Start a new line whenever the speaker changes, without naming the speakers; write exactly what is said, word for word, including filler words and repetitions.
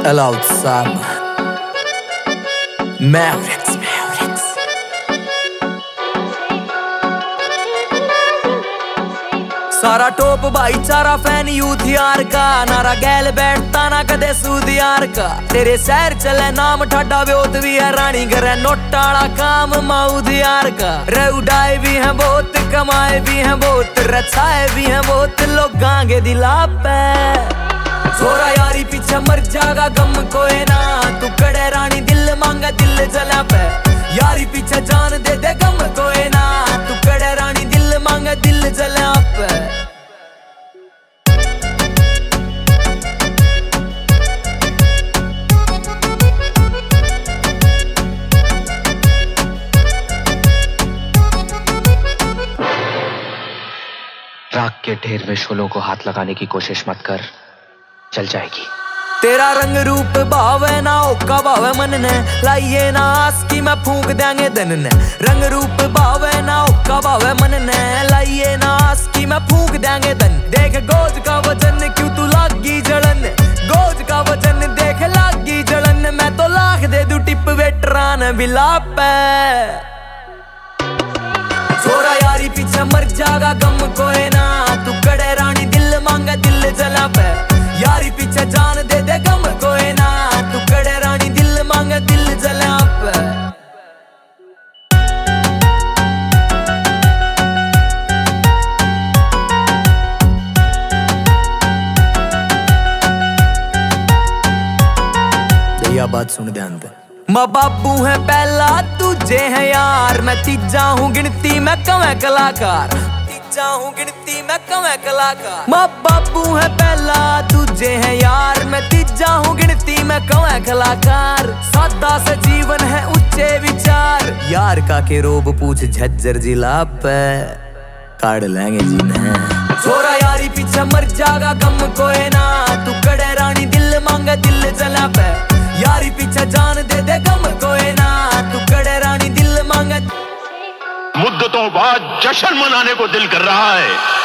Allowed Sam Mavericks Mavericks सारा top भाईचारा fan youth यार का, नारा गैल बैठता ना कदे सूद यार का। तेरे शहर चले नाम ठाडा ब्योत भी है, रानी करे नोटाला काम माउद यार का। रेउडाए भी हैं बहुत, कमाए भी हैं बहुत, रचाए भी हैं बहुत लोगां के दिला पे। छोरा यारी पीछे मर जागा गम कोई ना, तू कड़े रानी दिल मांगा दिल जला पे। यारी पीछे जान दे दे गम कोई ना, तू कड़े रानी दिल मांगा दिल जला पे।
राख के ढेर में शोलों को हाथ लगाने की कोशिश मत कर, चल जाएगी।
तेरा रंग रूप भावे ना ओका भावे मन ने, लाइए ना आस की मैं फूंक देंगे धन ने। रंग रूप भावे ना ओका भावे मन ने, लाइए ना आस की मैं फूंक देंगे धन। देख गोज का वजन क्यों तू लागी जलन, गोज का वजन देख लागी जलन। मैं तो लाख दे दूं टिप वेटरान बिलाप पे। छोरा यारी पीछे मर जागा गम कोई ना, तू कड़े रानी दिल मांगा दिल जला पे। यारी पीछे जान दे दे गम कोई ना, तू कड़े रानी दिल मांगा दिल जला पे। भैया बात सुन ध्यान दे। माँ बापू है पहला तुझे है यार, मैं तीजा हूँ गिनती मैं कमें कलाकार। तीजा हूँ गिनती मैं कमें कलाकार। माँ बापू है पहला तुझे है यार, मैं तीजा हूँ गिनती मैं कमें कलाकार। सादा से जीवन है ऊंचे विचार, यार का के रोब पूछ झज्जर जिला पे काट लेंगे जीने। छोरा यारी पीछे मर जागा गम कोई ना, तू कड़े रानी दिल मांगा दिल जला पे। यारी पीछे जान दे दे गम कोई ना, तू कड़े रानी दिल मांगा।
मुद्दतों बाद जश्न मनाने को दिल कर रहा है।